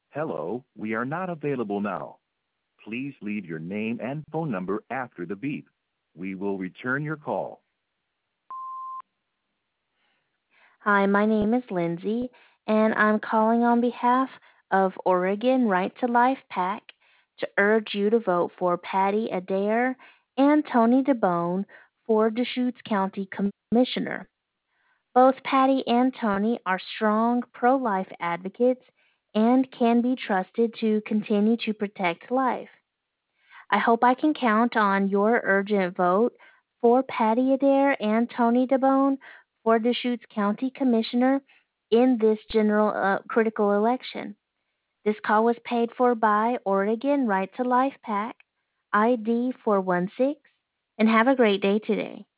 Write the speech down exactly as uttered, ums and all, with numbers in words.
Hello, we are not available now. Please leave your name and phone number after the beep. We will return your call. Hi, my name is Lindsay, and I'm calling on behalf of Oregon Right to Life PAC to urge you to vote for Patty Adair and Tony DeBone for Deschutes County Commissioner. Both Patty and Tony are strong pro life advocates and can be trusted to continue to protect life. I hope I can count on your urgent vote for Patty Adair and Tony DeBone for Deschutes County Commissioner in this general uh, critical election. This call was paid for by Oregon Right to Life PAC, I D four one six, and have a great day today.